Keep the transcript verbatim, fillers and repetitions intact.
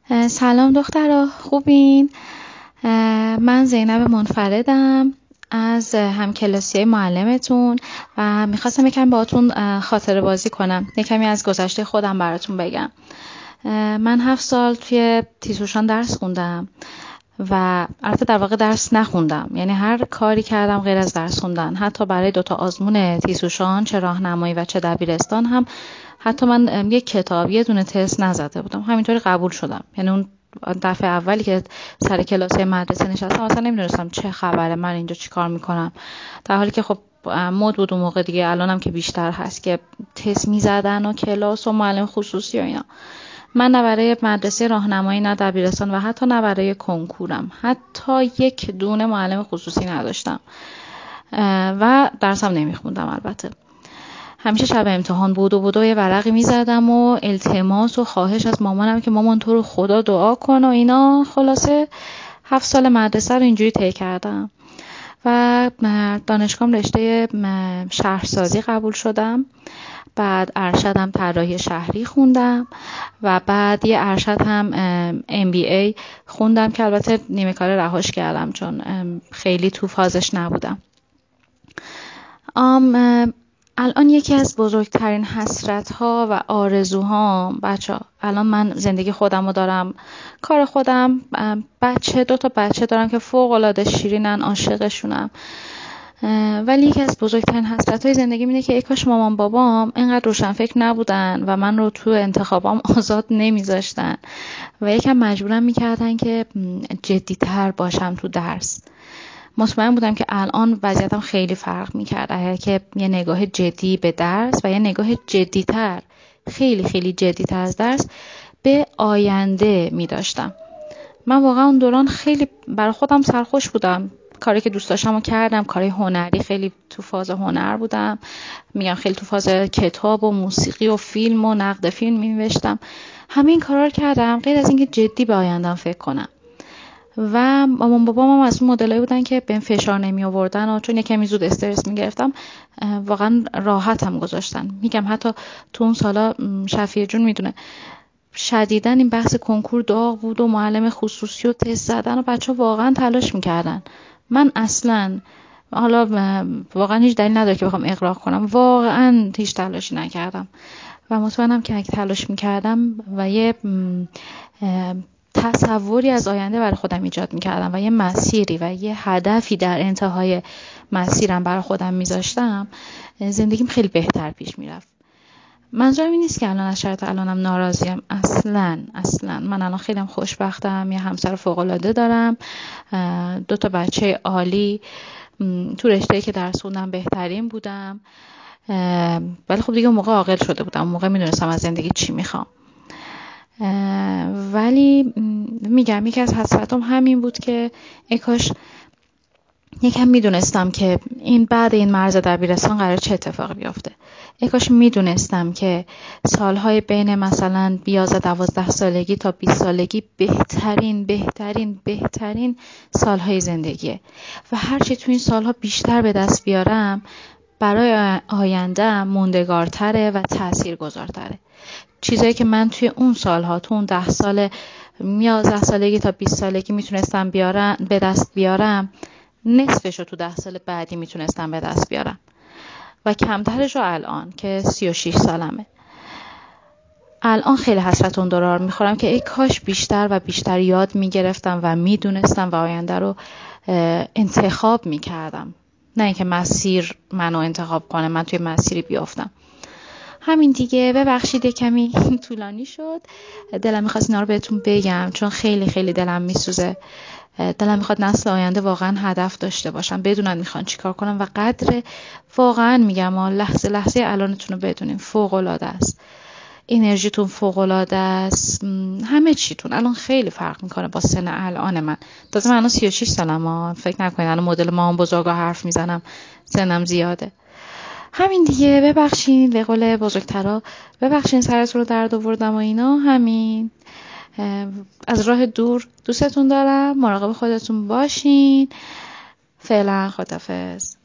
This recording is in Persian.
سلام دخترها، خوبین؟ من زینب منفردم از همکلاسی معلمتون و میخواستم یکم باهاتون خاطره بازی کنم، یکمی از گذشته خودم براتون بگم. من هفت سال توی تیزهوشان درس خوندم و البته در واقع درس نخوندم، یعنی هر کاری کردم غیر از درس خوندن. حتی برای دوتا آزمون تیزهوشان، چه راهنمایی و چه دبیرستان، هم حتی من یک کتاب یه دونه تست نزده بودم، همینطوری قبول شدم. یعنی اون دفعه اولی که سر کلاس مدرسه نشستم اصلا نمیدونستم چه خبره، من اینجا چی کار میکنم، در حالی که خب مد بود اون موقع دیگه. الانم که بیشتر هست که تست میزدن و کلاس و معلم خصوصی و اینا. من نه برای مدرسه راهنمایی، نه دبیرستان و حتی نه برای کنکورم حتی یک دونه معلم خصوصی نداشتم و درسم نمیخوندم. البته همیشه شب امتحان بود و بود و یه ورقی میزدم و التماس و خواهش از مامانم که مامان تو رو خدا دعا کن و اینا. خلاصه هفت سال مدرسه رو اینجوری طی کردم و دانشگاهم رشته شهرسازی قبول شدم. بعد ارشدم طراحی شهری خوندم و بعد یه ارشد هم ام بی ای خوندم که البته نیمه کاره رهاش کردم چون خیلی تو فازش نبودم. ام الان یکی از بزرگترین حسرت‌ها و آرزوهام بچه‌ها، الان من زندگی خودم رو دارم، کار خودم، بچه دو تا بچه دارم که فوق‌العاده شیرینن، عاشقشونم، ولی یکی از بزرگترین حسرت‌های زندگی اینه که ای کاش مامان بابام اینقدر روشنفکر نبودن و من رو تو انتخابام آزاد نمیذاشتن و یکم مجبورم میکردن که جدی‌تر باشم تو درس. مطمئن بودم که الان وضعیتم خیلی فرق میکرد اگر که یه نگاه جدی به درس و یه نگاه جدی‌تر، خیلی خیلی جدی‌تر از درس به آینده میداشتم. من واقعا اون دوران خیلی برای خودم سرخوش بودم، کاری که دوست داشتم رو کردم، کاری هنری، خیلی تو فاز هنر بودم، میگم خیلی تو فاز کتاب و موسیقی و فیلم و نقد فیلم می‌نوشتم، همه این کارا رو کردم غیر از اینکه جدی به آینده‌ام فکر کنم. و مامان بابام هم از اون مدلایی بودن که بهم فشار نمی آوردن و چون یکمی زود استرس می‌گرفتم واقعا راحتم گذاشتن. میگم حتی تو اون سالا شفیع جون میدونه شدیداً این بحث کنکور داغ بود و معلم خصوصی و تست زدن و بچه‌ها واقعا تلاش می‌کردن. من اصلاً حالا واقعا هیچ دلیل نداره که بخوام اغراق کنم، واقعا هیچ تلاشی نکردم و مطمئنم که اگه تلاش می‌کردم و یه تصوری از آینده برای خودم ایجاد می‌کردم و یه مسیری و یه هدفی در انتهای مسیرم برای خودم می‌ذاشتم، زندگیم خیلی بهتر پیش می‌رفت. منظورم این نیست که الان از شرط الانم ناراضیم، اصلاً اصلاً من الان خیلی خوشبختم، یه همسر فوق‌العاده دارم، دو تا بچه عالی، تو رشته‌ای که درس خوندم بهترین بودم، ولی خب دیگه اون موقع عاقل شده بودم، اون موقع میدونستم از زندگی چی میخوام. ولی میگم یکی از حسرتام همین بود که ای کاش یکم میدونستم که این بعد این مرز دبیرستان قرار چه اتفاقی بیفته. ای کاش میدونستم که سالهای بین مثلا یازده دوازده سالگی تا بیست سالگی بهترین بهترین بهترین سالهای زندگیه و هرچی تو این سالها بیشتر به دست بیارم برای آینده موندگارتره و تاثیرگذارتره. چیزایی که من توی اون سالها، تو اون ده سال یازده سالگی تا بیست سالگی میتونستم بیارم به دست بیارم، نصفشو تو ده سال بعدی میتونستم به دست بیارم و کمترشو الان که سی و شش سالمه. الان خیلی حسرت اون دورار میخورم که ای کاش بیشتر و بیشتر یاد میگرفتم و میدونستم و آینده رو انتخاب میکردم، نه اینکه مسیر منو انتخاب کنه، من توی مسیری بیافتم. همین دیگه، ببخشید کمی طولانی شد، دلم میخواست اینا رو بهتون بگم چون خیلی خیلی دلم میسوزه. دلم میخواد نسل آینده واقعا هدف داشته باشن، بدونن میخوان چیکار کنن و قدر، واقعا میگم لحظه لحظه الانتون رو بدونین فوق العاده است، انرژیتون فوق العاده است، همه چیتون الان خیلی فرق میکنه با سن الان من. تازه من الان سی و شش سالمه، فکر نکنین الان مدل مامان بزرگا حرف میزنم، سنم زیاده. همین دیگه، ببخشین به قول بزرگترا، ببخشین سرتون رو درد آوردم و اینا. همین، از راه دور دوستتون دارم، مراقب خودتون باشین. فعلا خداحافظ.